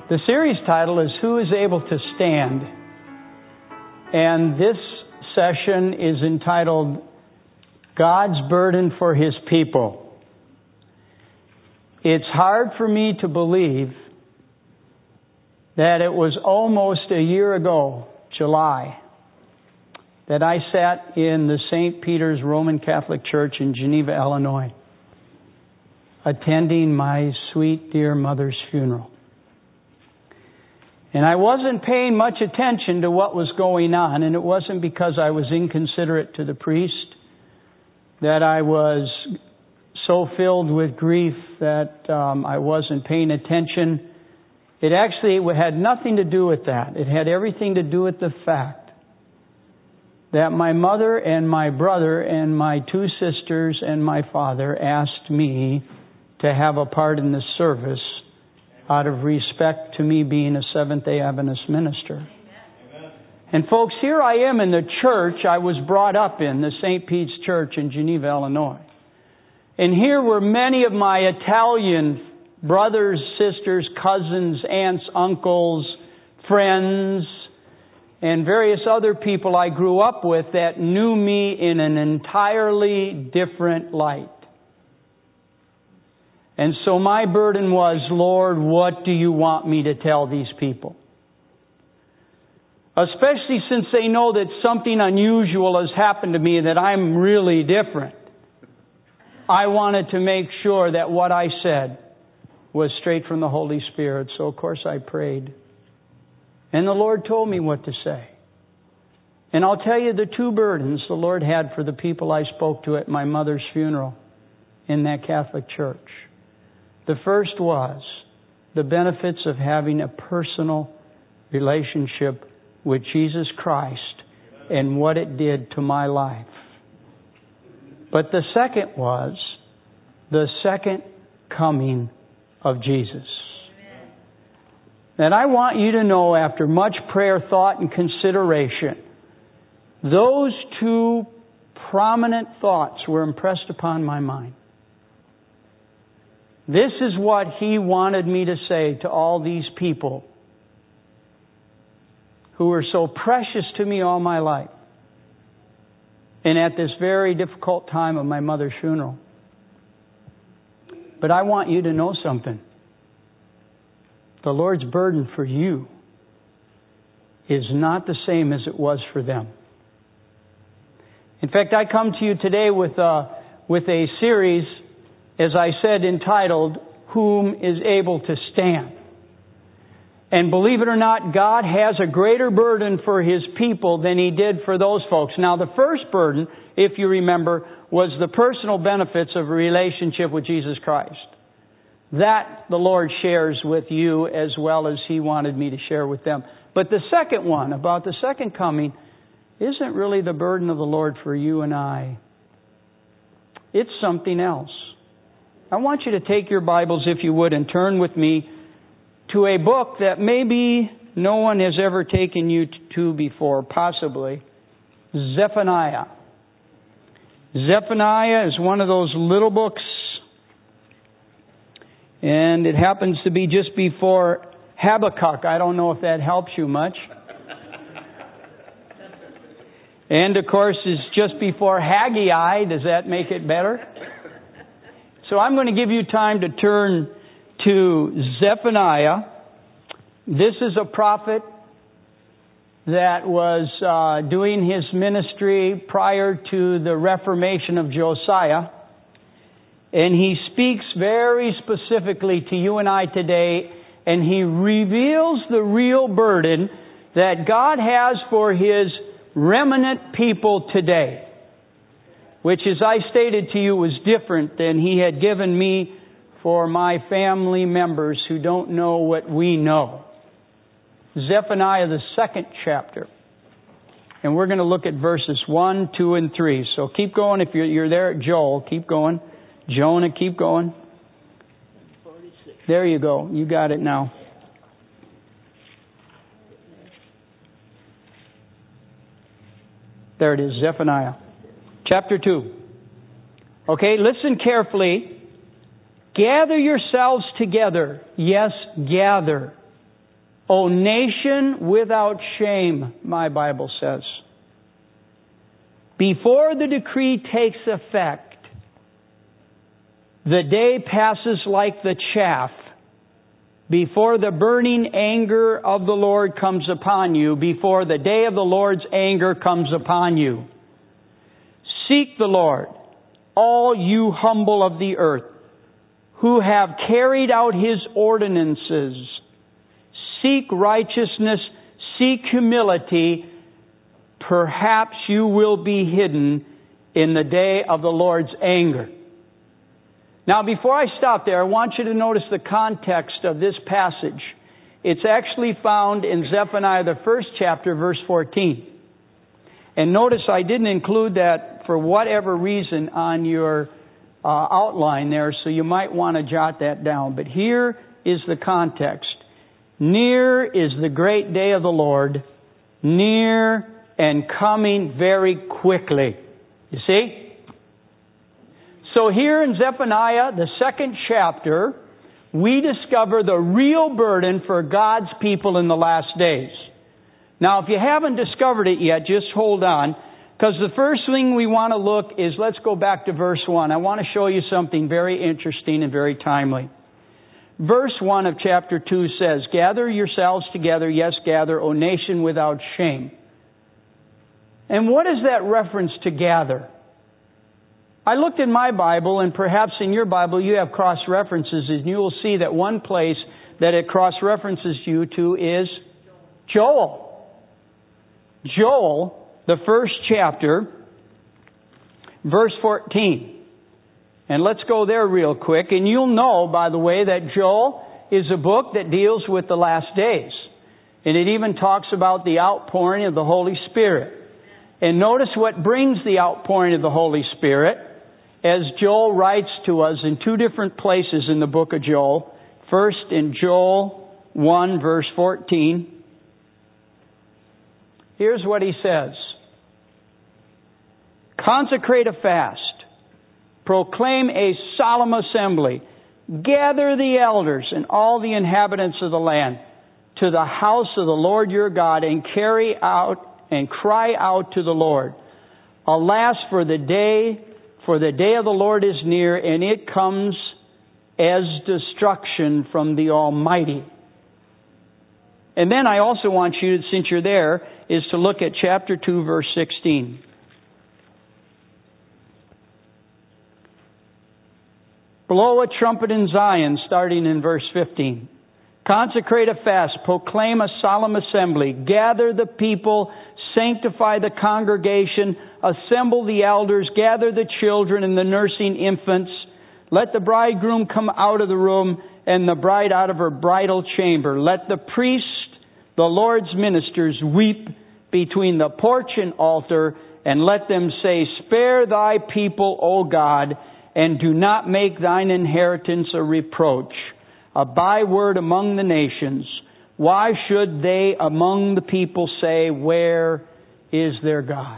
The series title is Who is Able to Stand? And this session is entitled God's Burden for His People. It's hard for me to believe that it was almost a year ago, July, that I sat in the St. Peter's Roman Catholic Church in Geneva, Illinois, attending my sweet, dear mother's funeral. And I wasn't paying much attention to what was going on, and it wasn't because I was inconsiderate to the priest, that I was so filled with grief that I wasn't paying attention. It actually had nothing to do with that. It had everything to do with the fact that my mother and my brother and my two sisters and my father asked me to have a part in the service out of respect to me being a Seventh-day Adventist minister. Amen. And folks, here I am in the church I was brought up in, the St. Pete's Church in Geneva, Illinois. And here were many of my Italian brothers, sisters, cousins, aunts, uncles, friends, and various other people I grew up with that knew me in an entirely different light. And so my burden was, Lord, what do you want me to tell these people? Especially since they know that something unusual has happened to me, that I'm really different. I wanted to make sure that what I said was straight from the Holy Spirit. So of course I prayed. And the Lord told me what to say. And I'll tell you the two burdens the Lord had for the people I spoke to at my mother's funeral in that Catholic church. The first was the benefits of having a personal relationship with Jesus Christ and what it did to my life. But the second was the second coming of Jesus. And I want you to know, after much prayer, thought, and consideration, those two prominent thoughts were impressed upon my mind. This is what He wanted me to say to all these people who were so precious to me all my life. And at this very difficult time of my mother's funeral. But I want you to know something. The Lord's burden for you is not the same as it was for them. In fact, I come to you today with a series, as I said, entitled, Whom is Able to Stand? And believe it or not, God has a greater burden for His people than He did for those folks. Now, the first burden, if you remember, was the personal benefits of a relationship with Jesus Christ. That the Lord shares with you as well as He wanted me to share with them. But the second one, about the second coming, isn't really the burden of the Lord for you and I. It's something else. I want you to take your Bibles, if you would, and turn with me to a book that maybe no one has ever taken you to before, possibly. Zephaniah. Zephaniah is one of those little books, and it happens to be just before Habakkuk. I don't know if that helps you much. And, of course, is just before Haggai. Does that make it better? So I'm going to give you time to turn to Zephaniah. This is a prophet that was doing his ministry prior to the Reformation of Josiah. And he speaks very specifically to you and I today, and he reveals the real burden that God has for His remnant people today, which, as I stated to you, was different than He had given me for my family members who don't know what we know. Zephaniah, the second chapter. And we're going to look at verses 1, 2, and 3. So keep going. If you're there at Joel, keep going. Jonah, keep going. There you go. You got it now. There it is, Zephaniah. Chapter 2. Okay, listen carefully. Gather yourselves together. Yes, gather. O nation without shame, my Bible says. Before the decree takes effect, the day passes like the chaff. Before the burning anger of the Lord comes upon you, before the day of the Lord's anger comes upon you. Seek the Lord, all you humble of the earth, who have carried out His ordinances. Seek righteousness, seek humility. Perhaps you will be hidden in the day of the Lord's anger. Now, before I stop there, I want you to notice the context of this passage. It's actually found in Zephaniah, the 1st chapter, verse 14. And notice I didn't include that for whatever reason on your outline there, so you might want to jot that down. But here is the context. Near is the great day of the Lord, near and coming very quickly. You see? So here in Zephaniah, the 2nd chapter, we discover the real burden for God's people in the last days. Now, if you haven't discovered it yet, just hold on, because the first thing we want to look is, let's go back to verse 1. I want to show you something very interesting and very timely. Verse 1 of chapter 2 says, Gather yourselves together, yes, gather, O nation without shame. And what is that reference to gather? I looked in my Bible, and perhaps in your Bible you have cross-references, and you will see that one place that it cross-references you to is Joel. Joel, the 1st chapter, verse 14. And let's go there real quick. And you'll know, by the way, that Joel is a book that deals with the last days. And it even talks about the outpouring of the Holy Spirit. And notice what brings the outpouring of the Holy Spirit, as Joel writes to us in 2 different places in the book of Joel. First in Joel 1 verse 14. Here's what he says. Consecrate a fast. Proclaim a solemn assembly. Gather the elders and all the inhabitants of the land to the house of the Lord your God, and cry out to the Lord. Alas, for the day of the Lord is near, and it comes as destruction from the Almighty. And then I also want you, since you're there, is to look at chapter 2, verse 16. Blow a trumpet in Zion, starting in verse 15. Consecrate a fast, proclaim a solemn assembly, gather the people, sanctify the congregation, assemble the elders, gather the children and the nursing infants. Let the bridegroom come out of the room and the bride out of her bridal chamber. Let the priest, the Lord's ministers, weep between the porch and altar, and let them say, Spare thy people, O God, and do not make thine inheritance a reproach, a byword among the nations. Why should they among the people say, Where is their God?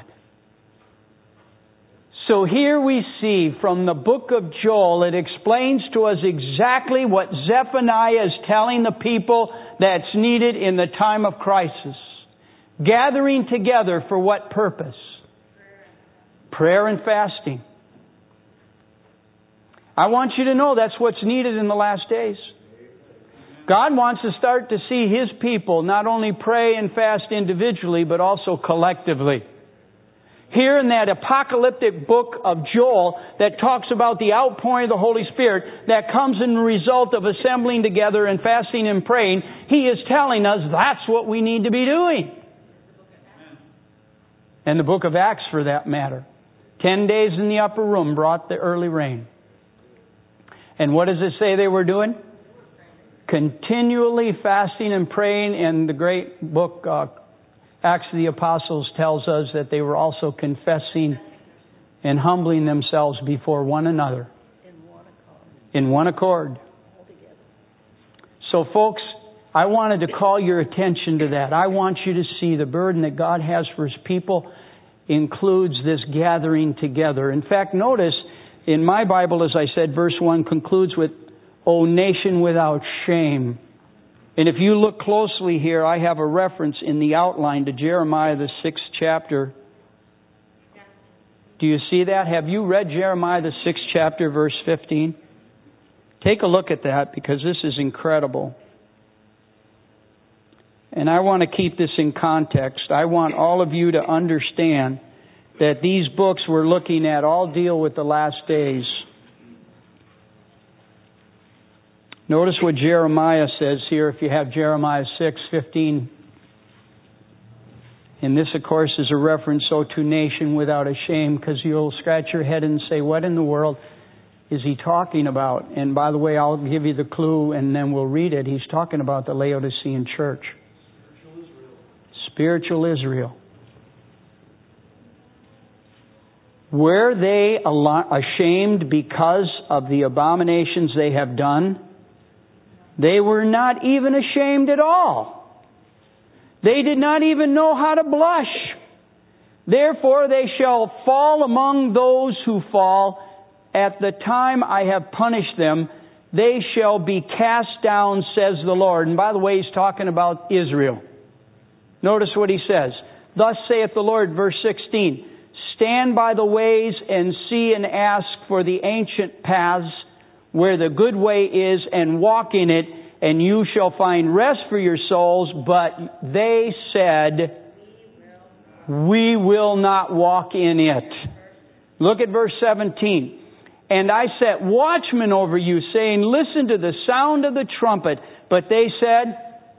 So here we see from the book of Joel, it explains to us exactly what Zephaniah is telling the people that's needed in the time of crisis. Gathering together for what purpose? Prayer and fasting. I want you to know that's what's needed in the last days. God wants to start to see His people not only pray and fast individually, but also collectively. Here in that apocalyptic book of Joel that talks about the outpouring of the Holy Spirit that comes in the result of assembling together and fasting and praying, He is telling us that's what we need to be doing. And the book of Acts, for that matter. 10 days in the upper room brought the early rain. And what does it say they were doing? Continually fasting and praying. And the great book, Acts of the Apostles, tells us that they were also confessing and humbling themselves before one another. In one accord. So folks, I wanted to call your attention to that. I want you to see the burden that God has for His people includes this gathering together. In fact, notice in my Bible, as I said, verse 1 concludes with, O nation without shame. And if you look closely here, I have a reference in the outline to Jeremiah, the 6th chapter. Do you see that? Have you read Jeremiah, the 6th chapter, verse 15? Take a look at that, because this is incredible. And I want to keep this in context. I want all of you to understand that these books we're looking at all deal with the last days. Notice what Jeremiah says here, if you have Jeremiah 6:15. And this, of course, is a reference to nation without a shame, because you'll scratch your head and say, what in the world is he talking about? And by the way, I'll give you the clue and then we'll read it. He's talking about the Laodicean church. Spiritual Israel. Were they ashamed because of the abominations they have done? They were not even ashamed at all. They did not even know how to blush. Therefore they shall fall among those who fall. At the time I have punished them, they shall be cast down, says the Lord. And by the way, he's talking about Israel. Notice what he says. Thus saith the Lord, verse 16, stand by the ways and see and ask for the ancient paths where the good way is, and walk in it, and you shall find rest for your souls. But they said, we will not walk in it. Look at verse 17. And I set watchmen over you, saying, listen to the sound of the trumpet. But they said,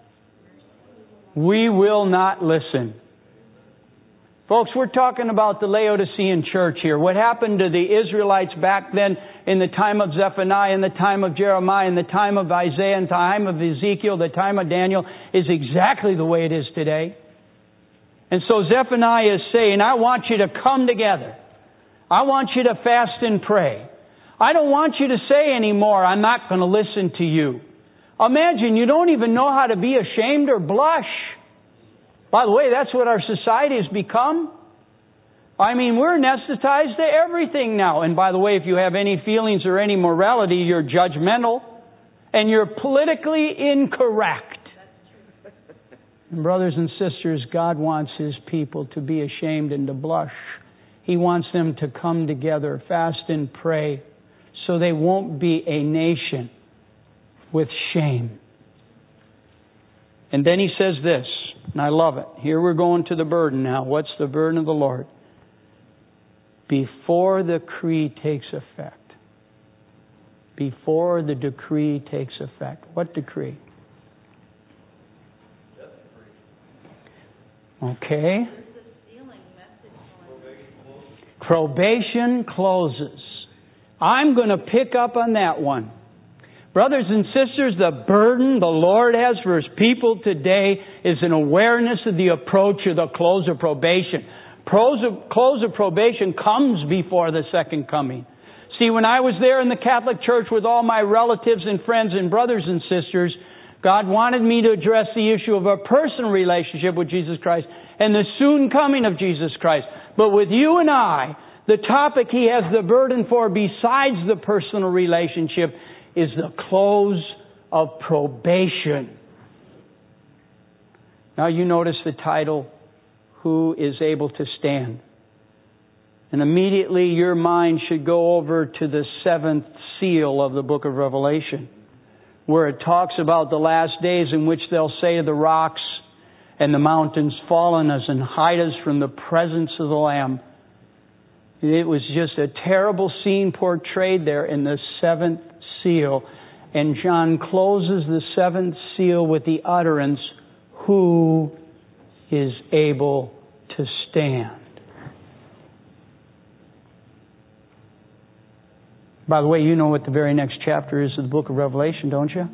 we will not listen. Folks, we're talking about the Laodicean church here. What happened to the Israelites back then in the time of Zephaniah, in the time of Jeremiah, in the time of Isaiah, in the time of Ezekiel, the time of Daniel, is exactly the way it is today. And so Zephaniah is saying, I want you to come together. I want you to fast and pray. I don't want you to say anymore, I'm not going to listen to you. Imagine you don't even know how to be ashamed or blush. By the way, that's what our society has become. I mean, we're anesthetized to everything now. And by the way, if you have any feelings or any morality, you're judgmental and you're politically incorrect. And brothers and sisters, God wants His people to be ashamed and to blush. He wants them to come together, fast and pray, so they won't be a nation with shame. And then he says this, and I love it. Here we're going to the burden now. What's the burden of the Lord? Before the decree takes effect. Before the decree takes effect. What decree? Okay. Probation closes. I'm going to pick up on that one. Brothers and sisters, the burden the Lord has for His people today is an awareness of the approach of the close of probation. Close of probation comes before the second coming. See, when I was there in the Catholic Church with all my relatives and friends and brothers and sisters, God wanted me to address the issue of a personal relationship with Jesus Christ and the soon coming of Jesus Christ. But with you and I, the topic He has the burden for besides the personal relationship is the close of probation. Now you notice the title, Who is Able to Stand? And immediately your mind should go over to the 7th seal of the book of Revelation, where it talks about the last days in which they'll say to the rocks and the mountains, fall on us and hide us from the presence of the Lamb. It was just a terrible scene portrayed there in the 7th seal. And John closes the 7th seal with the utterance, who is able to stand? By the way, you know what the very next chapter is of the book of Revelation, don't you?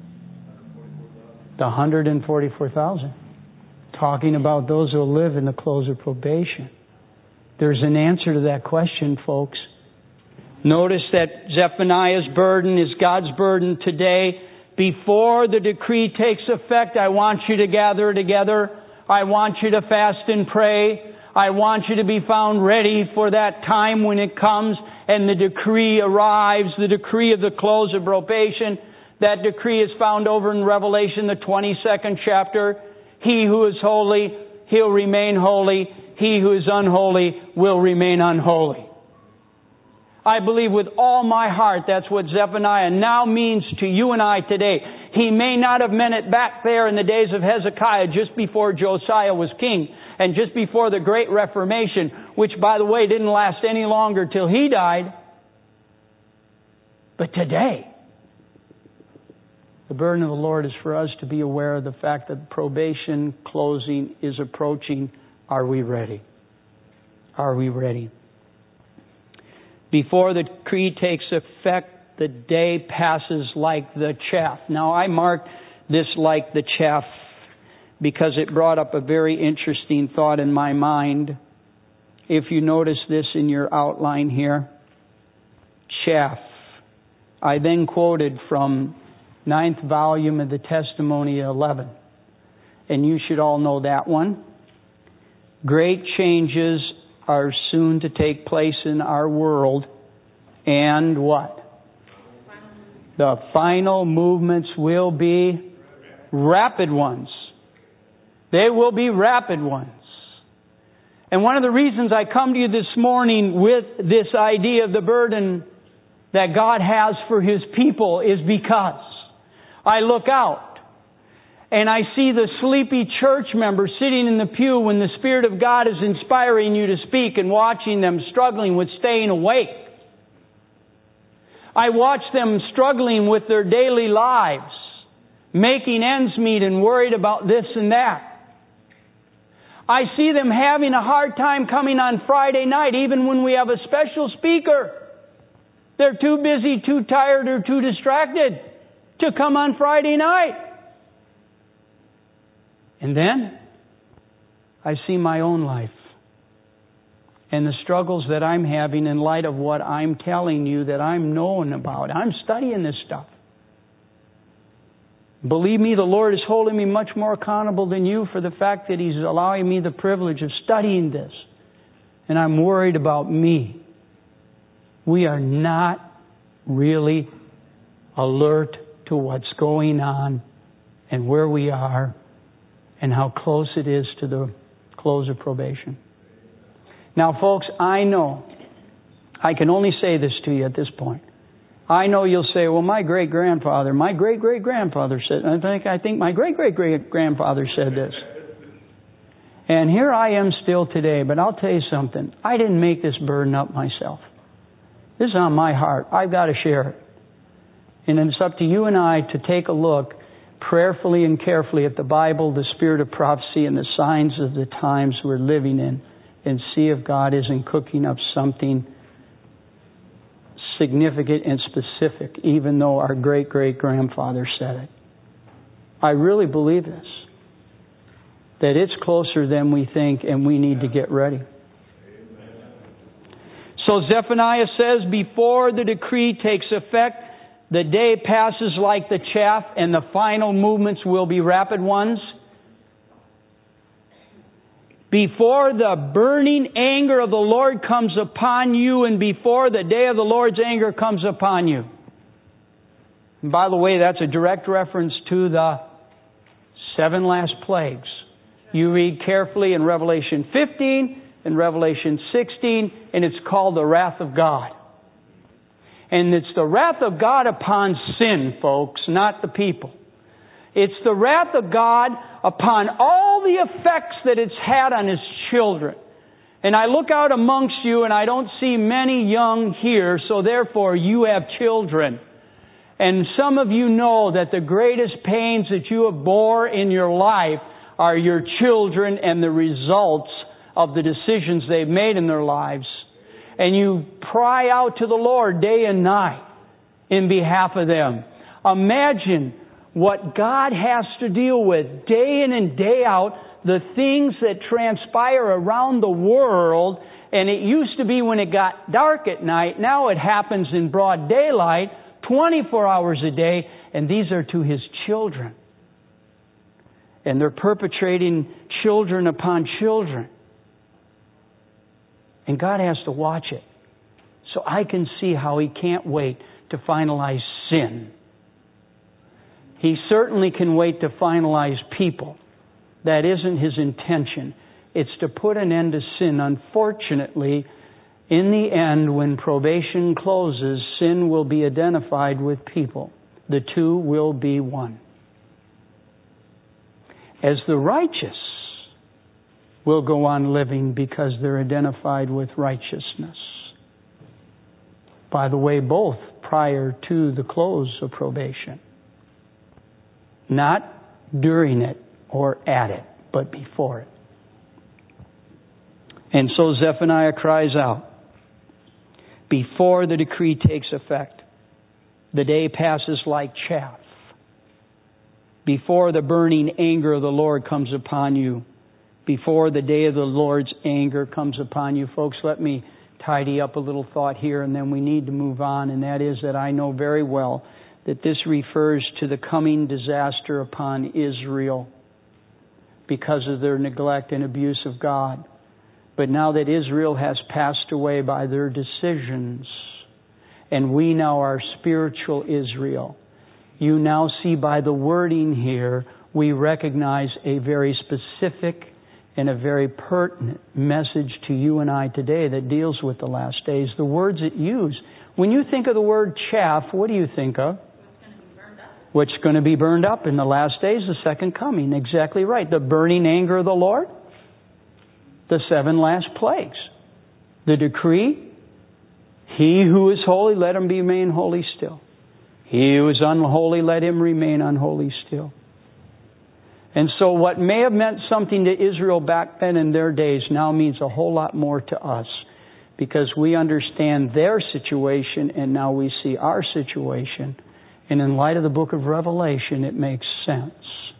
The 144,000. Talking about those who live in the close of probation. There's an answer to that question, folks. Notice that Zephaniah's burden is God's burden today. Before the decree takes effect, I want you to gather together. I want you to fast and pray. I want you to be found ready for that time when it comes and the decree arrives, the decree of the close of probation. That decree is found over in Revelation, the 22nd chapter. He who is holy, he'll remain holy. He who is unholy will remain unholy. I believe with all my heart that's what Zephaniah now means to you and I today. He may not have meant it back there in the days of Hezekiah, just before Josiah was king, and just before the Great Reformation, which, by the way, didn't last any longer till he died. But today, the burden of the Lord is for us to be aware of the fact that probation closing is approaching. Are we ready? Are we ready? Before the decree takes effect, the day passes like the chaff. Now, I marked this like the chaff because it brought up a very interesting thought in my mind. If you notice this in your outline here, chaff. I then quoted from 9th volume of the Testimony 11. And you should all know that one. Great changes are soon to take place in our world. And what? The final movements will be rapid ones. They will be rapid ones. And one of the reasons I come to you this morning with this idea of the burden that God has for His people is because I look out and I see the sleepy church member sitting in the pew when the Spirit of God is inspiring you to speak and watching them struggling with staying awake. I watch them struggling with their daily lives, making ends meet and worried about this and that. I see them having a hard time coming on Friday night, even when we have a special speaker. They're too busy, too tired, or too distracted to come on Friday night. And then I see my own life and the struggles that I'm having in light of what I'm telling you that I'm knowing about. I'm studying this stuff. Believe me, the Lord is holding me much more accountable than you for the fact that He's allowing me the privilege of studying this. And I'm worried about me. We are not really alert to what's going on and where we are and how close it is to the close of probation. Now, folks, I know, I can only say this to you at this point. I know you'll say, well, my great-great-grandfather said, I think my great-great-great-grandfather said this. And here I am still today, but I'll tell you something. I didn't make this burden up myself. This is on my heart. I've got to share it. And it's up to you and I to take a look prayerfully and carefully at the Bible, the spirit of prophecy, and the signs of the times we're living in, and see if God isn't cooking up something significant and specific, even though our great-great-grandfather said it. I really believe this, that it's closer than we think, and we need to get ready. So Zephaniah says, before the decree takes effect, the day passes like the chaff, and the final movements will be rapid ones. Before the burning anger of the Lord comes upon you, and before the day of the Lord's anger comes upon you. And by the way, that's a direct reference to the 7 last plagues. You read carefully in Revelation 15 and Revelation 16, and it's called the wrath of God. And it's the wrath of God upon sin, folks, not the people. It's the wrath of God upon all the effects that it's had on His children. And I look out amongst you and I don't see many young here, so therefore you have children. And some of you know that the greatest pains that you have bore in your life are your children and the results of the decisions they've made in their lives. And you cry out to the Lord day and night in behalf of them. Imagine what God has to deal with day in and day out, the things that transpire around the world. And it used to be when it got dark at night. Now it happens in broad daylight, 24 hours a day. And these are to His children. And they're perpetrating children upon children. And God has to watch it. So I can see how He can't wait to finalize sin He certainly can wait to finalize people. That isn't His intention. It's to put an end to sin. Unfortunately, in the end, when probation closes, sin will be identified with people. The two will be one. As the righteous will go on living because they're identified with righteousness. By the way, both prior to the close of probation. Not during it or at it, but before it. And so Zephaniah cries out, before the decree takes effect, the day passes like chaff. Before the burning anger of the Lord comes upon you, before the day of the Lord's anger comes upon you. Folks, let me tidy up a little thought here, and then we need to move on, and that is that I know very well that this refers to the coming disaster upon Israel because of their neglect and abuse of God. But now that Israel has passed away by their decisions, and we now are spiritual Israel, you now see by the wording here, we recognize a very specific and a very pertinent message to you and I today that deals with the last days. The words it used. When you think of the word chaff, what do you think of? What's going to be burned up in the last days, the second coming. Exactly right. The burning anger of the Lord. The 7 last plagues. The decree. He who is holy, let him remain holy still. He who is unholy, let him remain unholy still. And so what may have meant something to Israel back then in their days now means a whole lot more to us. Because we understand their situation and now we see our situation. And in light of the book of Revelation, it makes sense.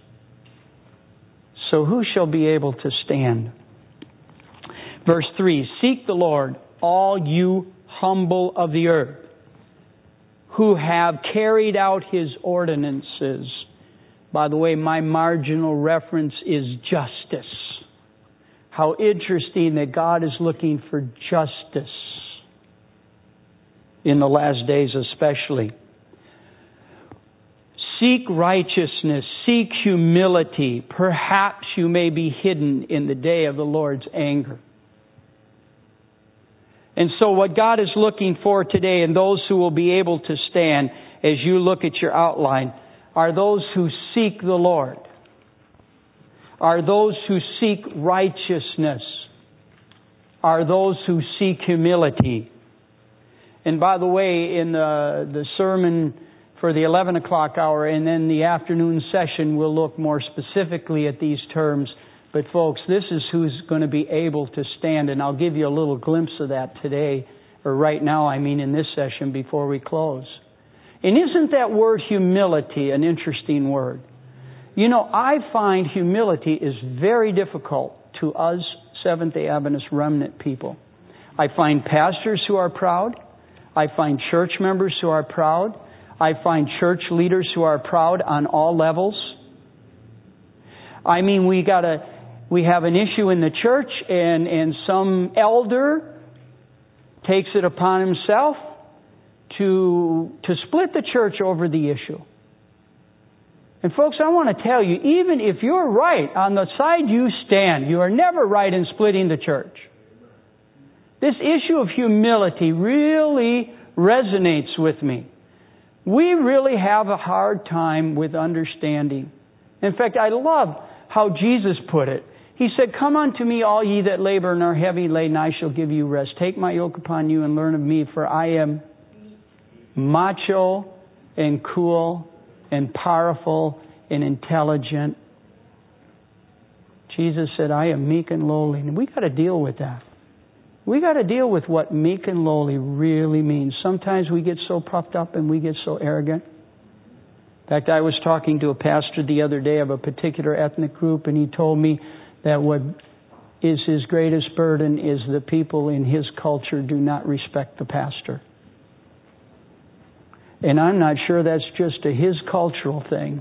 So who shall be able to stand? Verse 3, seek the Lord, all you humble of the earth, who have carried out His ordinances. By the way, my marginal reference is justice. How interesting that God is looking for justice in the last days especially. Seek righteousness, seek humility. Perhaps you may be hidden in the day of the Lord's anger. And so what God is looking for today, and those who will be able to stand as you look at your outline, are those who seek the Lord. Are those who seek righteousness. Are those who seek humility. And by the way, in the sermon for the 11 o'clock hour and then the afternoon session, we'll look more specifically at these terms. But folks, this is who's going to be able to stand. And I'll give you a little glimpse of that today, or right now, in this session before we close. And isn't that word humility an interesting word? You know, I find humility is very difficult to us Seventh-day Adventist remnant people. I find pastors who are proud. I find church members who are proud. I find church leaders who are proud on all levels. We have an issue in the church and some elder takes it upon himself to split the church over the issue. And folks, I want to tell you, even if you're right on the side you stand, you are never right in splitting the church. This issue of humility really resonates with me. We really have a hard time with understanding. In fact, I love how Jesus put it. He said, come unto me, all ye that labor and are heavy laden, I shall give you rest. Take my yoke upon you and learn of me, for I am macho and cool and powerful and intelligent. Jesus said, I am meek and lowly. And we got to deal with that. We got to deal with what meek and lowly really means. Sometimes we get so puffed up and we get so arrogant. In fact, I was talking to a pastor the other day of a particular ethnic group, and he told me that what is his greatest burden is the people in his culture do not respect the pastor. And I'm not sure that's just his cultural thing.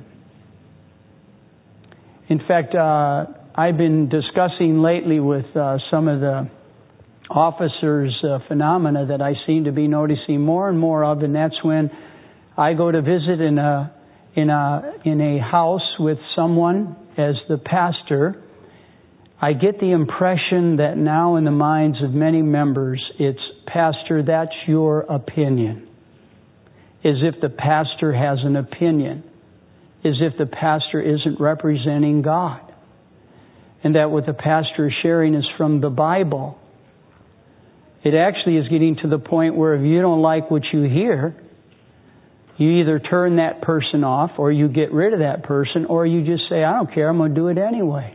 In fact, I've been discussing lately with some of the officers phenomena that I seem to be noticing more and more of, and that's when I go to visit in in a house with someone as the pastor, I get the impression that now in the minds of many members, it's, Pastor, that's your opinion. As if the pastor has an opinion. As if the pastor isn't representing God. And that what the pastor is sharing is from the Bible. It actually is getting to the point where if you don't like what you hear, you either turn that person off or you get rid of that person or you just say, I don't care, I'm going to do it anyway.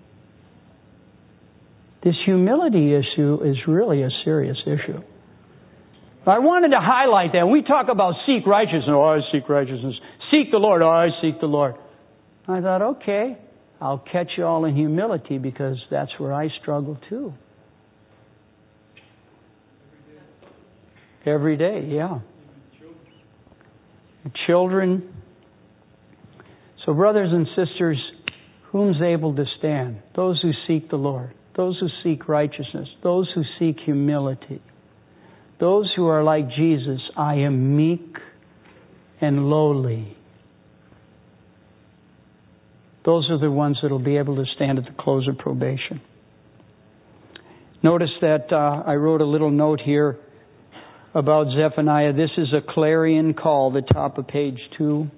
This humility issue is really a serious issue. I wanted to highlight that. We talk about seek righteousness. Oh, I seek righteousness. Seek the Lord. Oh, I seek the Lord. I thought, okay, I'll catch you all in humility because that's where I struggle too. Every day, yeah. Children. So brothers and sisters, whom's able to stand? Those who seek the Lord. Those who seek righteousness. Those who seek humility. Those who are like Jesus. I am meek and lowly. Those are the ones that will be able to stand at the close of probation. Notice that I wrote a little note here about Zephaniah. This is a clarion call, the top of page 2.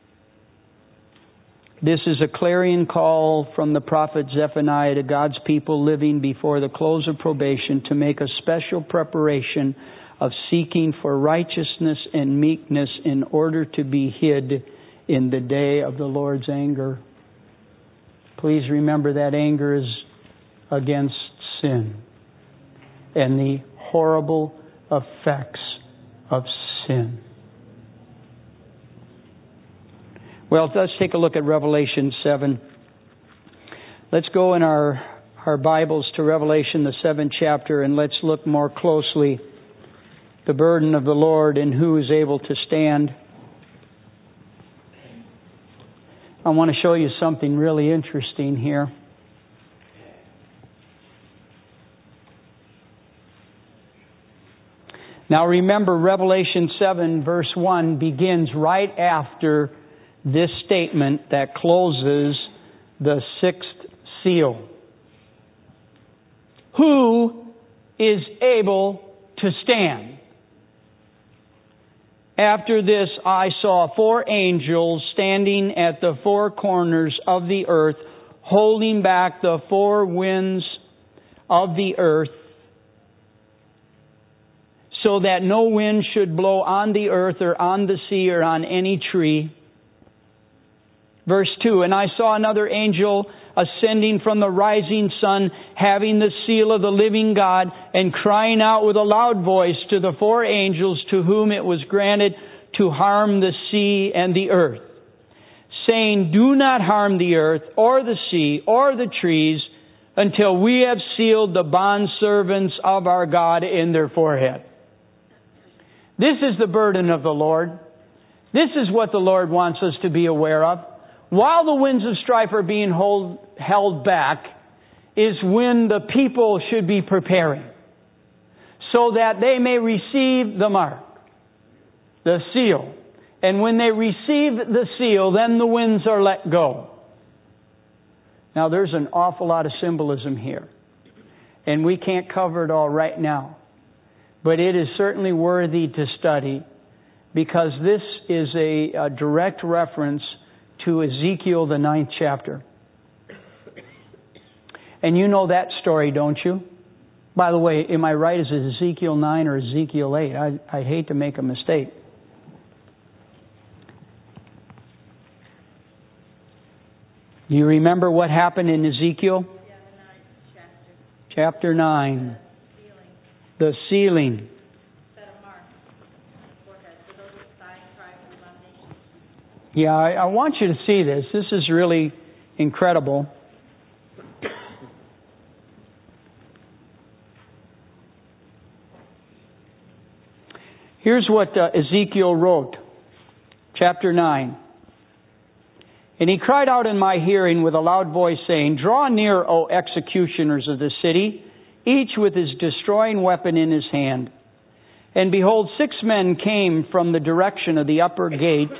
This is a clarion call from the prophet Zephaniah to God's people living before the close of probation to make a special preparation of seeking for righteousness and meekness in order to be hid in the day of the Lord's anger. Please remember that anger is against sin and the horrible effects of sin. Well, let's take a look at Revelation 7. Let's go in our Bibles to Revelation, the 7th chapter, and let's look more closely the burden of the Lord and who is able to stand. I want to show you something really interesting here. Now remember, Revelation 7 verse 1 begins right after this statement that closes the 6th seal. Who is able to stand? After this, I saw 4 angels standing at the 4 corners of the earth, holding back the 4 winds of the earth, so that no wind should blow on the earth or on the sea or on any tree. Verse 2, and I saw another angel ascending from the rising sun, having the seal of the living God, and crying out with a loud voice to the 4 angels to whom it was granted to harm the sea and the earth, saying, do not harm the earth or the sea or the trees until we have sealed the bondservants of our God in their forehead. This is the burden of the Lord. This is what the Lord wants us to be aware of. While the winds of strife are being held back, is when the people should be preparing, so that they may receive the mark, the seal. And when they receive the seal, then the winds are let go. Now there's an awful lot of symbolism here, and we can't cover it all right now. But it is certainly worthy to study, because this is a direct reference to Ezekiel, the 9th chapter. And you know that story, don't you? By the way, am I right? Is it Ezekiel 9 or Ezekiel 8? I hate to make a mistake. Do you remember what happened in Ezekiel? Yeah, the 9th chapter. Chapter 9. The sealing. Set a mark on the forehead for those of 5 tribes and nations. Yeah, I want you to see this. This is really incredible. Here's what Ezekiel wrote. Chapter 9. And he cried out in my hearing with a loud voice, saying, draw near, O executioners of the city, each with his destroying weapon in his hand. And behold, 6 men came from the direction of the upper gate,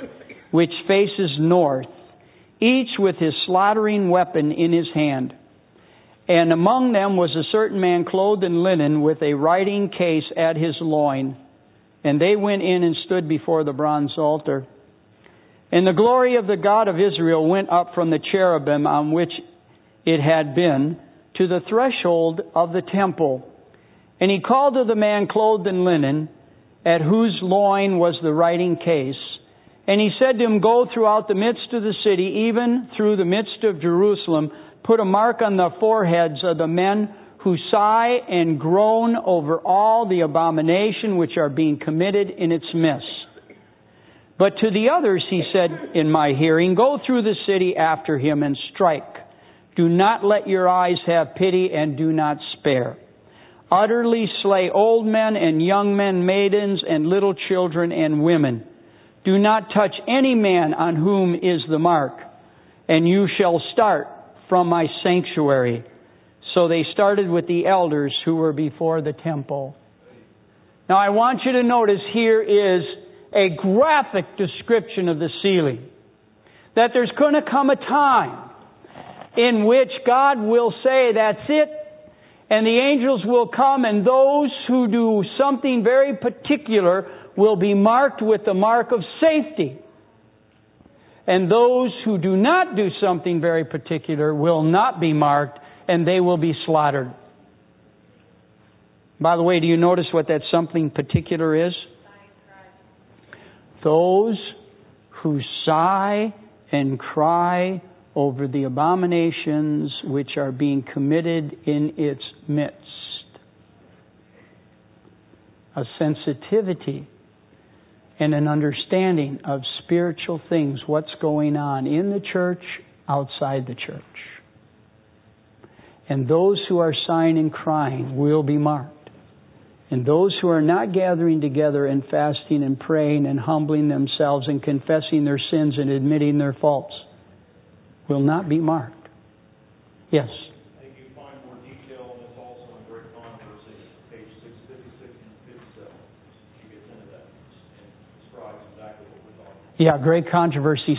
which faces north, each with his slaughtering weapon in his hand. And among them was a certain man clothed in linen with a writing case at his loin. And they went in and stood before the bronze altar. And the glory of the God of Israel went up from the cherubim on which it had been to the threshold of the temple. And he called to the man clothed in linen, at whose loin was the writing case. And he said to him, Go throughout the midst of the city, even through the midst of Jerusalem, put a mark on the foreheads of the men who sigh and groan over all the abomination which are being committed in its midst. But to the others he said in my hearing, Go through the city after him and strike. Do not let your eyes have pity and do not spare. Utterly slay old men and young men, maidens and little children and women. Do not touch any man on whom is the mark, and you shall start from my sanctuary. So they started with the elders who were before the temple. Now I want you to notice here is a graphic description of the sealing. That there's going to come a time in which God will say, that's it, and the angels will come, and those who do something very particular will be marked with the mark of safety. And those who do not do something very particular will not be marked, and they will be slaughtered. By the way, do you notice what that something particular is? Those who sigh and cry over the abominations which are being committed in its midst. A sensitivity and an understanding of spiritual things, what's going on in the church, outside the church. And those who are sighing and crying will be marked. And those who are not gathering together and fasting and praying and humbling themselves and confessing their sins and admitting their faults will not be marked. Yes? I think you find more detail on this also in Great Controversy, page 656 and 57. She gets into that and describes exactly what we're talking about. Yeah, Great Controversy,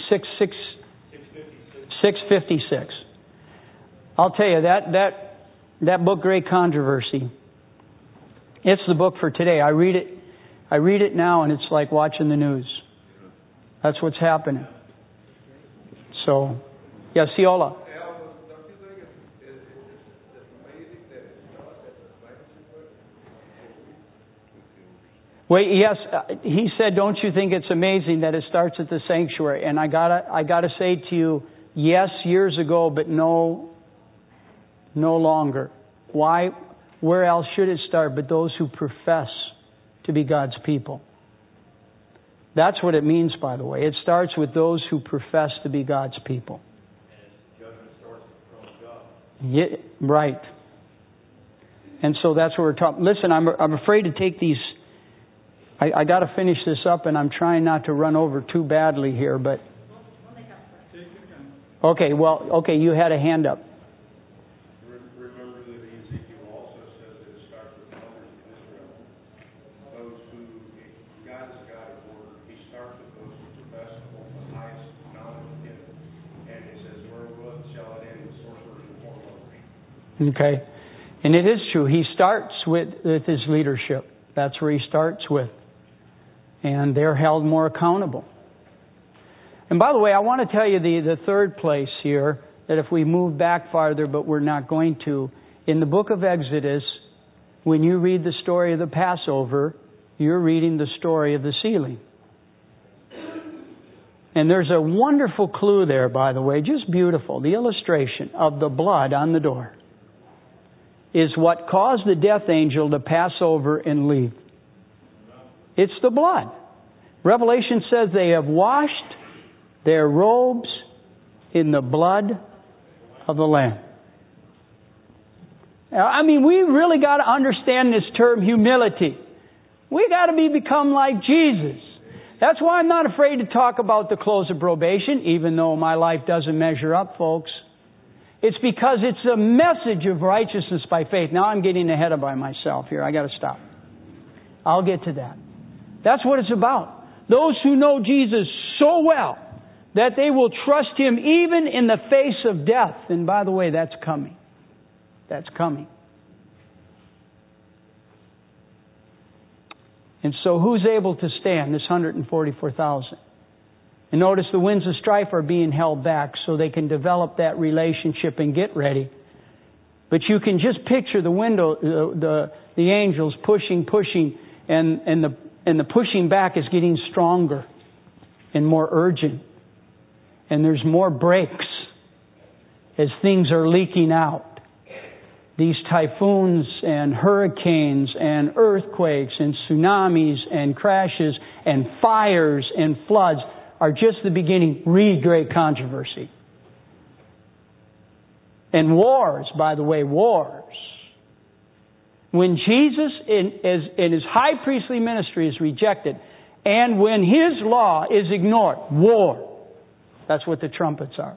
656. I'll tell you, that book, Great Controversy, it's the book for today. I read it now, and it's like watching the news. That's what's happening. So, yeah, Ciola. Don't you think it's amazing that it starts at the sanctuary? Wait, yes, he said, don't you think it's amazing that it starts at the sanctuary? And I gotta say to you, yes, years ago, but no longer. Why? Where else should it start but those who profess to be God's people? That's what it means, by the way. It starts with those who profess to be God's people. And judgment starts with the throne of God. Yeah, right. And so that's what we're talking. Listen, I'm afraid to take these. I got to finish this up, and I'm trying not to run over too badly here. But okay, you had a hand up. Remember that Ezekiel also says that it starts with the elders of Israel. Those who, God is a God of order. He starts with those who profess to hold the highest knowledge of Him. And it says, wherewith shall it end with sorcerers and whoremongers. Okay. And it is true. He starts with his leadership. That's where he starts with. And they're held more accountable. And by the way, I want to tell you the third place here, that if we move back farther, but we're not going to, in the book of Exodus, when you read the story of the Passover, you're reading the story of the sealing. And there's a wonderful clue there, by the way, just beautiful. The illustration of the blood on the door is what caused the death angel to pass over and leave. It's the blood. Revelation says they have washed their robes in the blood of the Lamb. I mean, we really got to understand this term humility. We got to become like Jesus. That's why I'm not afraid to talk about the close of probation, even though my life doesn't measure up, folks. It's because it's a message of righteousness by faith. Now I'm getting ahead of myself here. I got to stop. I'll get to that. That's what it's about. Those who know Jesus so well that they will trust Him even in the face of death. And by the way, that's coming. That's coming. And so who's able to stand? This 144,000. And notice the winds of strife are being held back so they can develop that relationship and get ready. But you can just picture the angels pushing, and the pushing back is getting stronger and more urgent. And there's more breaks as things are leaking out. These typhoons and hurricanes and earthquakes and tsunamis and crashes and fires and floods are just the beginning. Read Great Controversy. And wars, by the way, wars. When Jesus in His high priestly ministry is rejected, and when His law is ignored, war. That's what the trumpets are.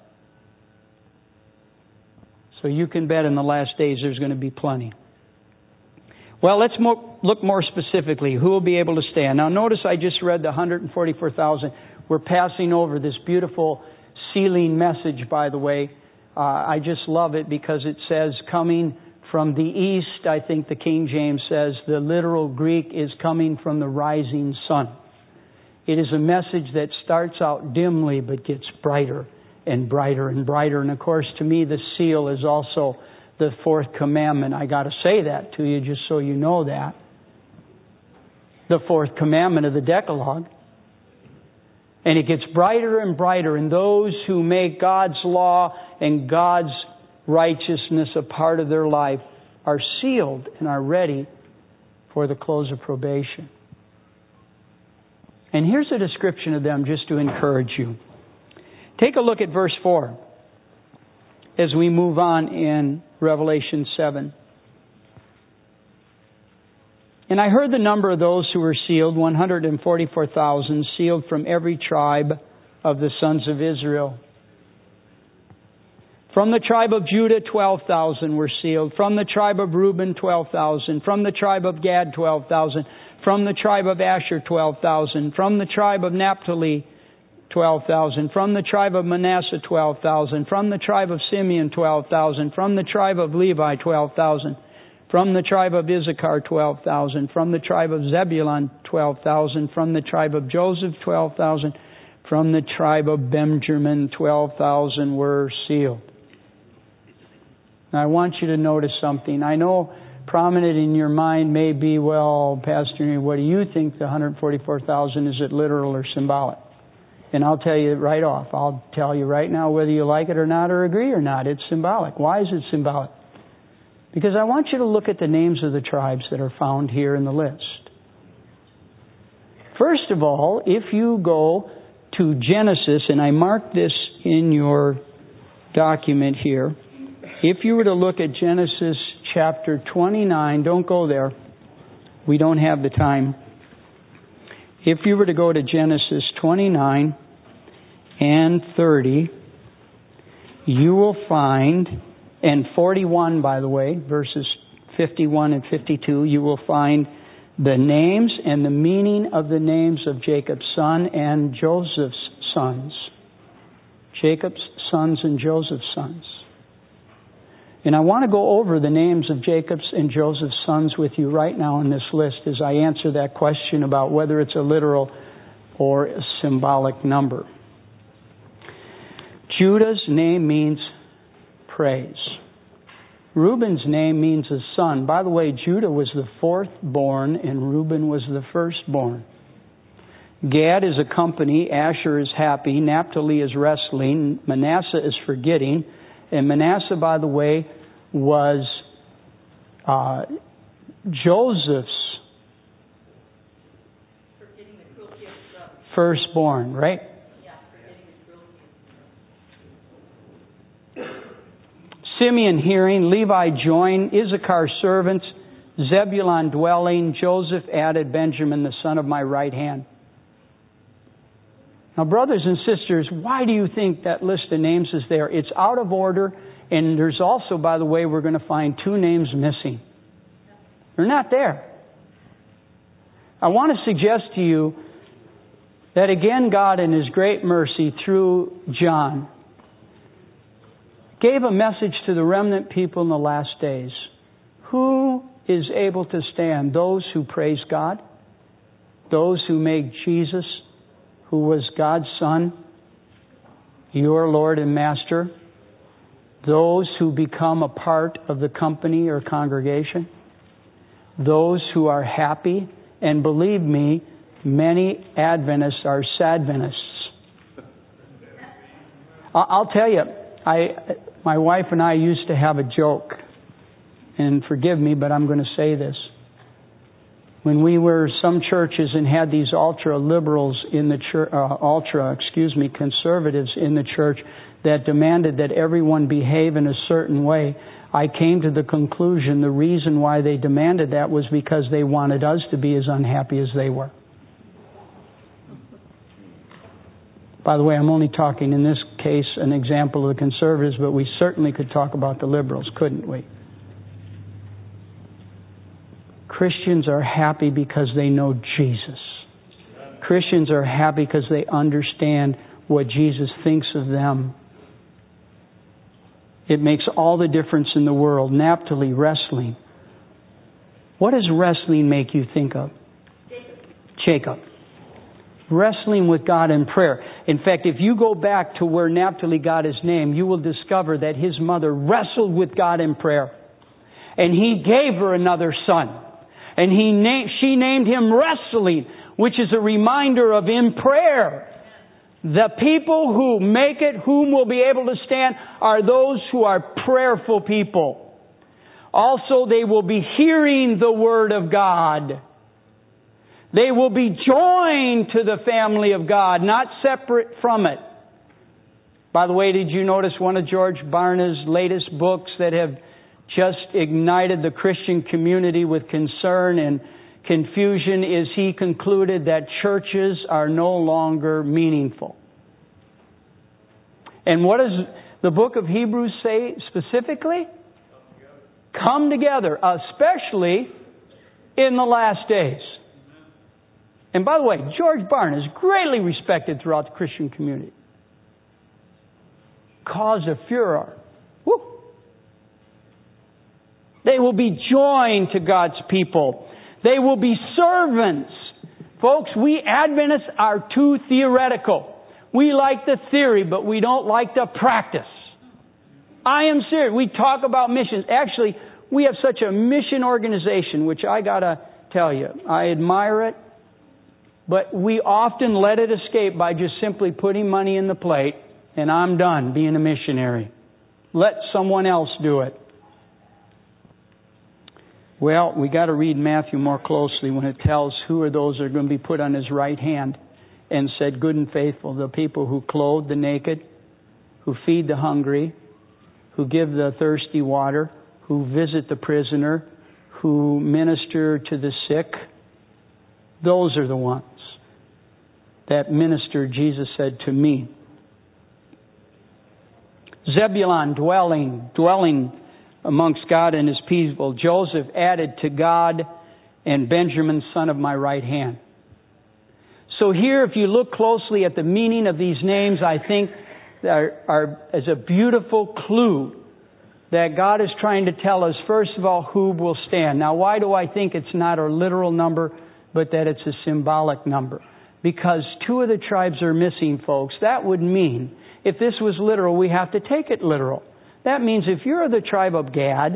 So you can bet in the last days there's going to be plenty. Well, let's look more specifically. Who will be able to stand? Now notice I just read the 144,000. We're passing over this beautiful sealing message, by the way. I just love it because it says coming from the east. I think the King James says the literal Greek is coming from the rising sun. It is a message that starts out dimly but gets brighter and brighter and brighter. And of course, to me, the seal is also the fourth commandment. I got to say that to you just so you know that. The fourth commandment of the Decalogue. And it gets brighter and brighter. And those who make God's law and God's righteousness a part of their life are sealed and are ready for the close of probation. And here's a description of them just to encourage you. Take a look at verse 4 as we move on in Revelation 7. And I heard the number of those who were sealed, 144,000, sealed from every tribe of the sons of Israel. From the tribe of Judah, 12,000 were sealed. From the tribe of Reuben, 12,000. From the tribe of Gad, 12,000. From the tribe of Asher, 12,000. From the tribe of Naphtali, 12,000. From the tribe of Manasseh, 12,000. From the tribe of Simeon, 12,000. From the tribe of Levi, 12,000. From the tribe of Issachar, 12,000. From the tribe of Zebulun, 12,000. From the tribe of Joseph, 12,000. From the tribe of Benjamin, 12,000 were sealed. Now I want you to notice something. I know prominent in your mind may be, well, Pastor, what do you think the 144,000, is it literal or symbolic? And I'll tell you right off, I'll tell you right now whether you like it or not or agree or not, it's symbolic. Why is it symbolic? Because I want you to look at the names of the tribes that are found here in the list. First of all, if you go to Genesis, and I marked this in your document here, if you were to look at Genesis chapter 29, don't go there. We don't have the time. If you were to go to Genesis 29 and 30, you will find, and 41, by the way, verses 51 and 52, you will find the names and the meaning of the names of Jacob's son and Joseph's sons. Jacob's sons and Joseph's sons. And I want to go over the names of Jacob's and Joseph's sons with you right now in this list as I answer that question about whether it's a literal or a symbolic number. Judah's name means praise. Reuben's name means a son. By the way, Judah was the fourth born and Reuben was the firstborn. Gad is a company. Asher is happy. Naphtali is wrestling. Manasseh is forgetting. And Manasseh, by the way, was Joseph's firstborn, right? Yeah, forgetting the cruelty. Simeon hearing, Levi joined, Issachar servants, Zebulun dwelling, Joseph added, Benjamin the son of my right hand. Now, brothers and sisters, why do you think that list of names is there? It's out of order, and there's also, by the way, we're going to find two names missing. They're not there. I want to suggest to you that again God in His great mercy through John gave a message to the remnant people in the last days. Who is able to stand? Those who praise God? Those who make Jesus, who was God's Son, your Lord and Master? Those who become a part of the company or congregation? Those who are happy? And believe me, many Adventists are Sadventists. I'll tell you, my wife and I used to have a joke, and forgive me, but I'm going to say this. When we were some churches and had these ultra-liberals in the church, conservatives in the church that demanded that everyone behave in a certain way, I came to the conclusion the reason why they demanded that was because they wanted us to be as unhappy as they were. By the way, I'm only talking in this case an example of the conservatives, but we certainly could talk about the liberals, couldn't we? Christians are happy because they know Jesus. Christians are happy because they understand what Jesus thinks of them. It makes all the difference in the world. Naphtali, wrestling. What does wrestling make you think of? Jacob. Wrestling with God in prayer. In fact, if you go back to where Naphtali got his name, you will discover that his mother wrestled with God in prayer. And He gave her another son. And she named him Wrestling, which is a reminder of in prayer. The people who make it, whom will be able to stand, are those who are prayerful people. Also, they will be hearing the Word of God. They will be joined to the family of God, not separate from it. By the way, did you notice one of George Barna's latest books that have just ignited the Christian community with concern and confusion is he concluded that churches are no longer meaningful. And what does the book of Hebrews say specifically? Come together, especially in the last days. And by the way, George Barna is greatly respected throughout the Christian community. Cause of furor. Woo! They will be joined to God's people. They will be servants. Folks, we Adventists are too theoretical. We like the theory, but we don't like the practice. I am serious. We talk about missions. Actually, we have such a mission organization, which I gotta tell you, I admire it, but we often let it escape by just simply putting money in the plate, and I'm done being a missionary. Let someone else do it. Well, we got to read Matthew more closely when it tells who are those that are going to be put on His right hand and said, good and faithful, the people who clothe the naked, who feed the hungry, who give the thirsty water, who visit the prisoner, who minister to the sick. Those are the ones that minister, Jesus said, to me. Zebulun, dwelling amongst God and His people. Joseph added to God, and Benjamin, son of my right hand. So here, if you look closely at the meaning of these names, I think are as a beautiful clue that God is trying to tell us, first of all, who will stand. Now, why do I think it's not a literal number, but that it's a symbolic number? Because two of the tribes are missing, folks. That would mean, if this was literal, we have to take it literal. That means if you're the tribe of Gad,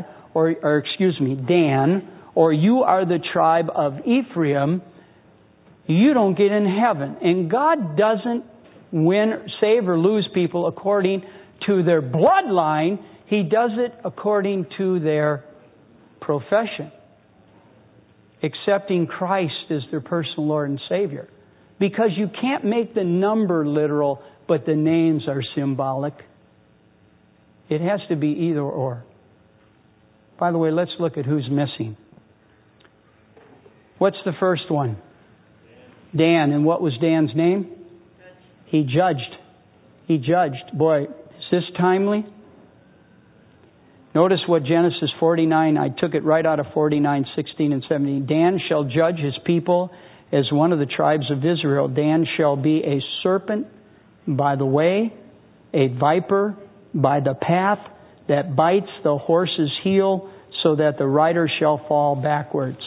Dan, or you are the tribe of Ephraim, you don't get in heaven. And God doesn't save or lose people according to their bloodline. He does it according to their profession. Accepting Christ as their personal Lord and Savior. Because you can't make the number literal, but the names are symbolic. It has to be either or. By the way, let's look at who's missing. What's the first one? Dan. And what was Dan's name? He judged. He judged. Boy, is this timely? Notice what Genesis 49, I took it right out of 49, 16 and 17. Dan shall judge his people as one of the tribes of Israel. Dan shall be a serpent by the way, a viper by the path that bites the horse's heel, so that the rider shall fall backwards.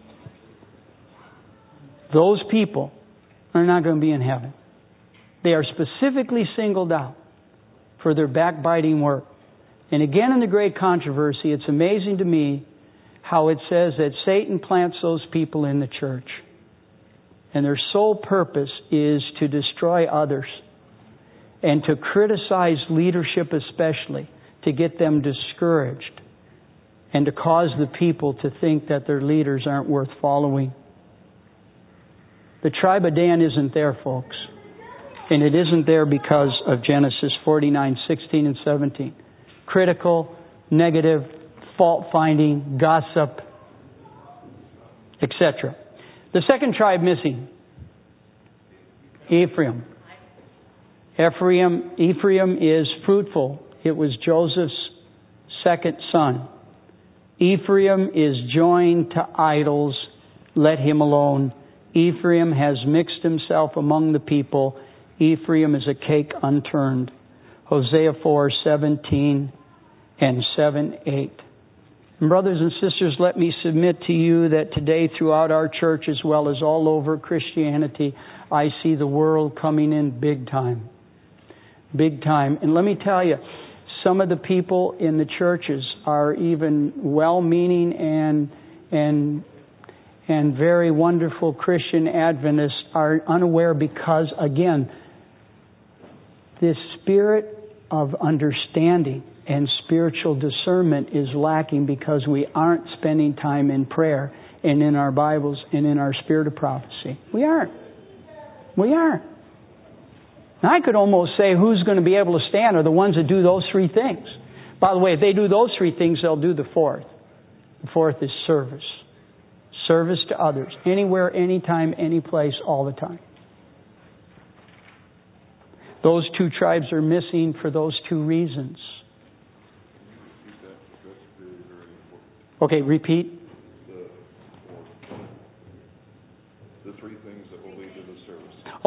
Those people are not going to be in heaven. They are specifically singled out for their backbiting work. And again, in the great controversy, it's amazing to me how it says that Satan plants those people in the church. And their sole purpose is to destroy others and to criticize leadership especially, to get them discouraged and to cause the people to think that their leaders aren't worth following. The tribe of Dan isn't there, folks. And it isn't there because of Genesis 49:16 and 17. Critical, negative, fault-finding, gossip, etc. The second tribe missing, Ephraim. Ephraim is fruitful. It was Joseph's second son. Ephraim is joined to idols. Let him alone. Ephraim has mixed himself among the people. Ephraim is a cake unturned. Hosea 4:17 and 7:8. And brothers and sisters, let me submit to you that today throughout our church as well as all over Christianity, I see the world coming in big time. Big time. And let me tell you, some of the people in the churches are even well-meaning and very wonderful Christian Adventists are unaware because, again, this spirit of understanding and spiritual discernment is lacking because we aren't spending time in prayer and in our Bibles and in our spirit of prophecy. We aren't. Now, I could almost say who's going to be able to stand are the ones that do those three things. By the way, if they do those three things, they'll do the fourth. The fourth is service. Service to others. Anywhere, anytime, any place, all the time. Those two tribes are missing for those two reasons. Okay, repeat. The three things that will lead to the service.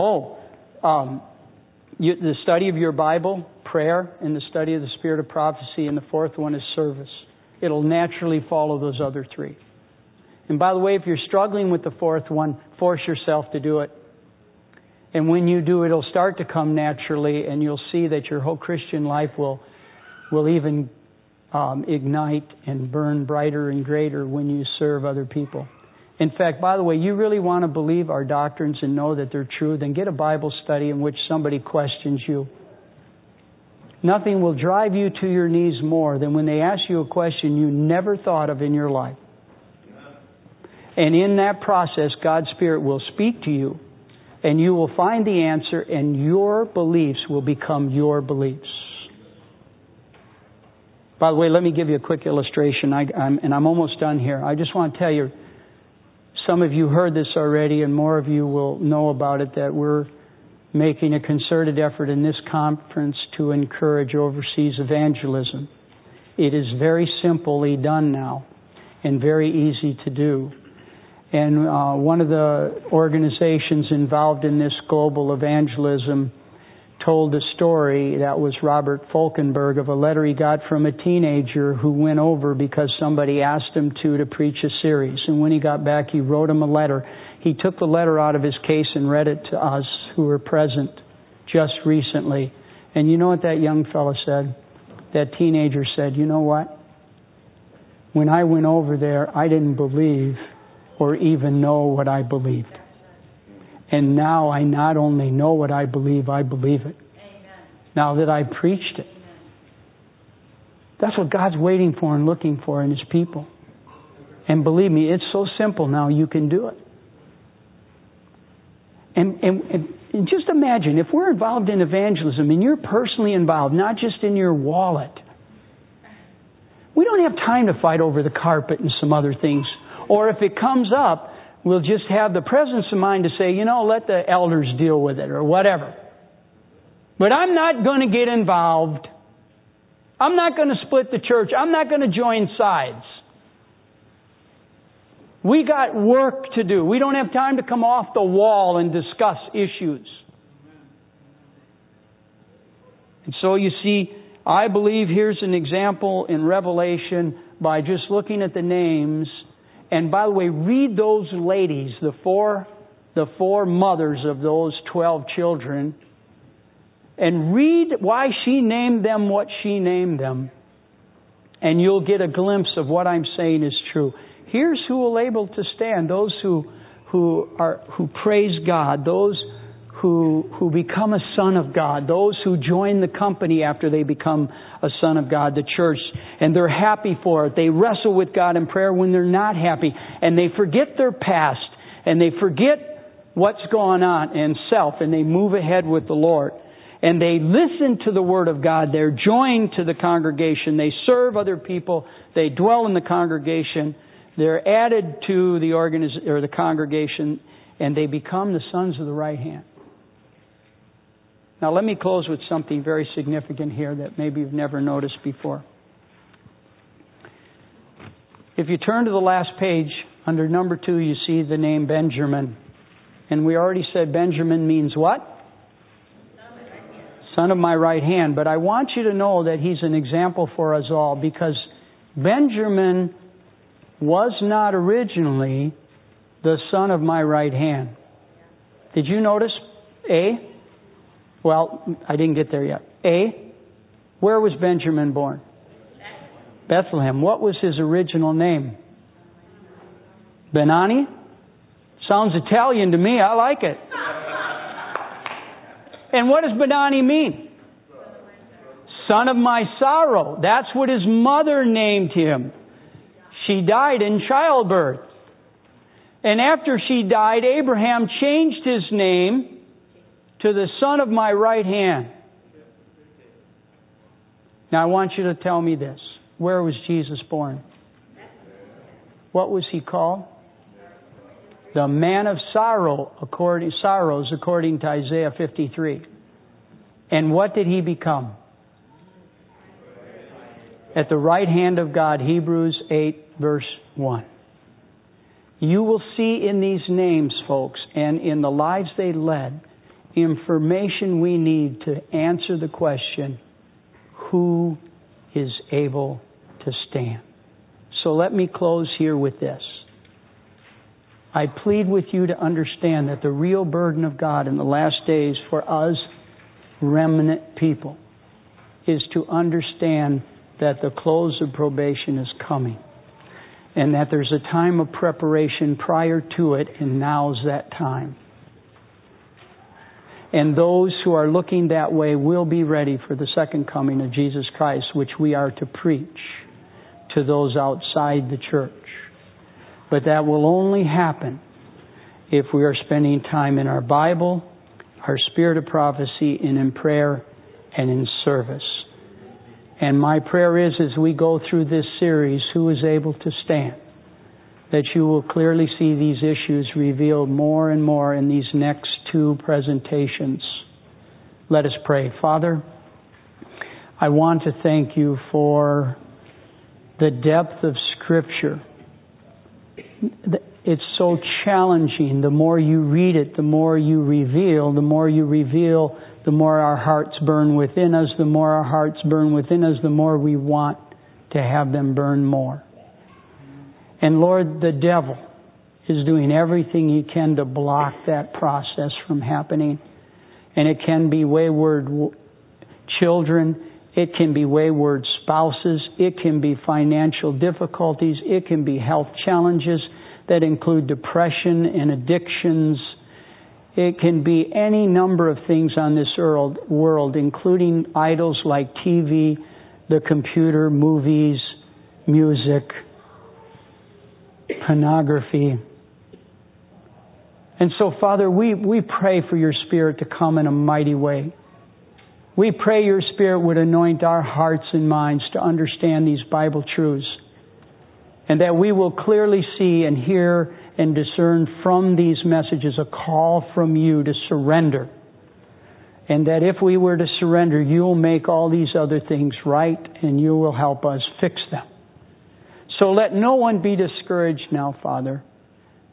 The study of your Bible, prayer, and the study of the spirit of prophecy, and the fourth one is service. It'll naturally follow those other three. And by the way, if you're struggling with the fourth one, force yourself to do it. And when you do, it'll start to come naturally, and you'll see that your whole Christian life will even ignite and burn brighter and greater when you serve other people. In fact, by the way, you really want to believe our doctrines and know that they're true, then get a Bible study in which somebody questions you. Nothing will drive you to your knees more than when they ask you a question you never thought of in your life. And in that process, God's Spirit will speak to you, and you will find the answer, and your beliefs will become your beliefs. By the way, let me give you a quick illustration, I'm almost done here. I just want to tell you, some of you heard this already, and more of you will know about it, that we're making a concerted effort in this conference to encourage overseas evangelism. It is very simply done now and very easy to do. And one of the organizations involved in this global evangelism told a story, that was Robert Falkenberg, of a letter he got from a teenager who went over because somebody asked him to preach a series. And when he got back, he wrote him a letter. He took the letter out of his case and read it to us who were present just recently. And you know what that young fellow said? That teenager said, you know what? When I went over there, I didn't believe or even know what I believed. And now I not only know what I believe it. Amen. Now that I preached it. Amen. That's what God's waiting for and looking for in His people. And believe me, it's so simple now, you can do it. And just imagine, if we're involved in evangelism and you're personally involved, not just in your wallet. We don't have time to fight over the carpet and some other things. Or if it comes up, we'll just have the presence of mind to say, let the elders deal with it or whatever. But I'm not going to get involved. I'm not going to split the church. I'm not going to join sides. We got work to do. We don't have time to come off the wall and discuss issues. And so you see, I believe here's an example in Revelation by just looking at the names. And by the way, read those ladies, the four mothers of those 12 children, and read why she named them what she named them. And you'll get a glimpse of what I'm saying is true. Here's who will able to stand: those who praise God, those who become a son of God, those who join the company after they become a son of God, the church, and they're happy for it. They wrestle with God in prayer when they're not happy, and they forget their past, and they forget what's going on and self, and they move ahead with the Lord. And they listen to the Word of God. They're joined to the congregation. They serve other people. They dwell in the congregation. They're added to the congregation, and they become the sons of the right hand. Now let me close with something very significant here that maybe you've never noticed before. If you turn to the last page, under number 2, you see the name Benjamin. And we already said Benjamin means what? Son of my right hand. But I want you to know that he's an example for us all, because Benjamin was not originally the son of my right hand. Did you notice? Well, I didn't get there yet. Where was Benjamin born? Bethlehem. What was his original name? Benani? Sounds Italian to me. I like it. And what does Benani mean? Son of my sorrow. That's what his mother named him. She died in childbirth. And after she died, Abraham changed his name to the son of my right hand. Now I want you to tell me this. Where was Jesus born? What was he called? The man of sorrows, according to Isaiah 53. And what did he become? At the right hand of God, Hebrews 8, verse 1. You will see in these names, folks, and in the lives they led, information we need to answer the question, who is able to stand? So let me close here with this. I plead with you to understand that the real burden of God in the last days for us remnant people is to understand that the close of probation is coming, and that there's a time of preparation prior to it, and now's that time. And those who are looking that way will be ready for the second coming of Jesus Christ, which we are to preach to those outside the church. But that will only happen if we are spending time in our Bible, our spirit of prophecy, and in prayer and in service. And my prayer is, as we go through this series, who is able to stand, that you will clearly see these issues revealed more and more in these next 2 presentations. Let us pray. Father, I want to thank you for the depth of Scripture. It's so challenging. The more you read it, the more you reveal. The more you reveal, the more our hearts burn within us. The more our hearts burn within us, the more we want to have them burn more. And Lord, the devil is doing everything he can to block that process from happening. And it can be wayward children. It can be wayward spouses. It can be financial difficulties. It can be health challenges that include depression and addictions. It can be any number of things on this world, including idols like TV, the computer, movies, music, pornography. And so, Father, we pray for your Spirit to come in a mighty way. We pray your Spirit would anoint our hearts and minds to understand these Bible truths, and that we will clearly see and hear and discern from these messages a call from you to surrender. And that if we were to surrender, you'll make all these other things right, and you will help us fix them. So let no one be discouraged now, Father.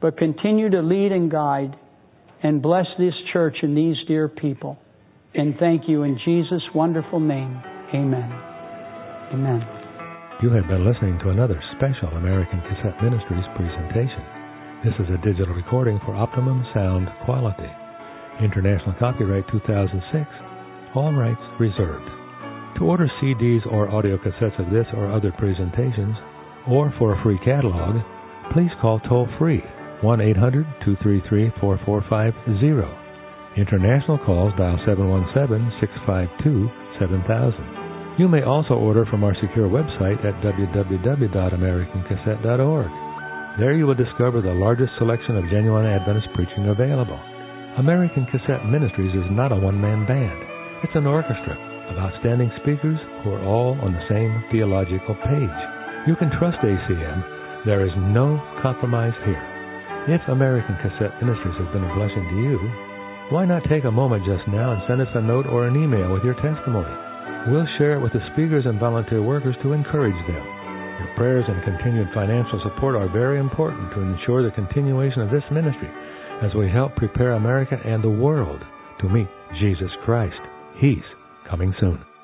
but continue to lead and guide and bless this church and these dear people. And thank you in Jesus' wonderful name. Amen. Amen. You have been listening to another special American Cassette Ministries presentation. This is a digital recording for optimum sound quality. International copyright 2006. All rights reserved. To order CDs or audio cassettes of this or other presentations, or for a free catalog, please call toll-free 1-800-233-4450. International calls dial 717-652-7000. You may also order from our secure website at www.americancassette.org. There you will discover the largest selection of genuine Adventist preaching available. American Cassette Ministries is not a one-man band. It's an orchestra of outstanding speakers who are all on the same theological page. You can trust ACM. There is no compromise here. If American Cassette Ministries has been a blessing to you, why not take a moment just now and send us a note or an email with your testimony? We'll share it with the speakers and volunteer workers to encourage them. Your prayers and continued financial support are very important to ensure the continuation of this ministry as we help prepare America and the world to meet Jesus Christ. He's coming soon.